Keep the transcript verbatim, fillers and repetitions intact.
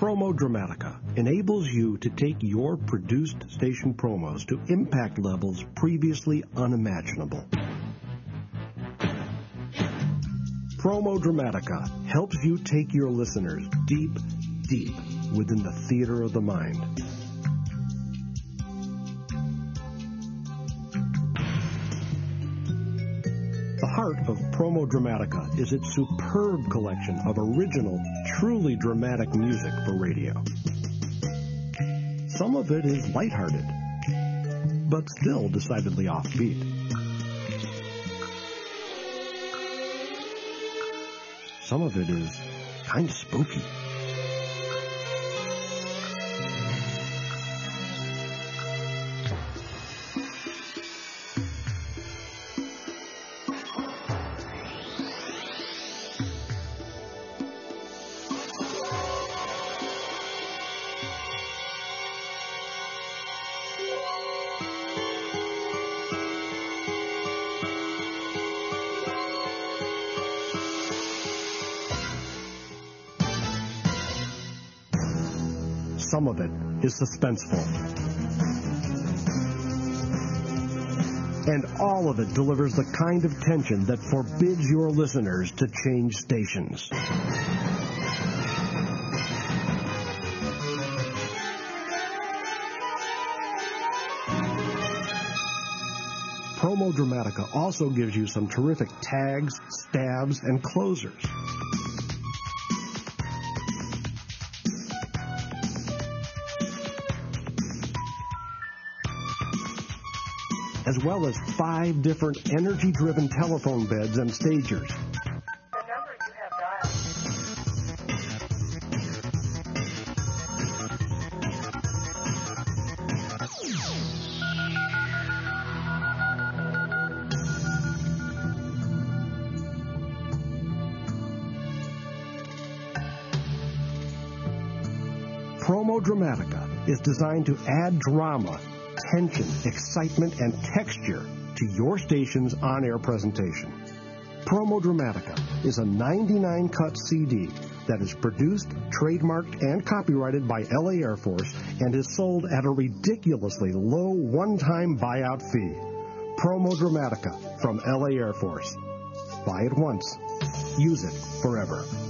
Promo Dramatica enables you to take your produced station promos to impact levels previously unimaginable. Promo Dramatica helps you take your listeners deep, deep within the theater of the mind. The heart of Promo Dramatica is its superb collection of original, truly dramatic music for radio. Some of it is lighthearted, but still decidedly offbeat. Some of it is kind of spooky. Some of it is suspenseful. And all of it delivers the kind of tension that forbids your listeners to change stations. Promo Dramatica also gives you some terrific tags, stabs, and closers. As well as five different energy-driven telephone beds and stagers. The number you have dialed. Promo Dramatica is designed to add drama, tension, excitement, and texture to your station's on-air presentation. Promo Dramatica is a ninety-nine cut C D that is produced, trademarked, and copyrighted by L A Air Force and is sold at a ridiculously low one-time buyout fee. Promo Dramatica from L A Air Force. Buy it once. Use it forever.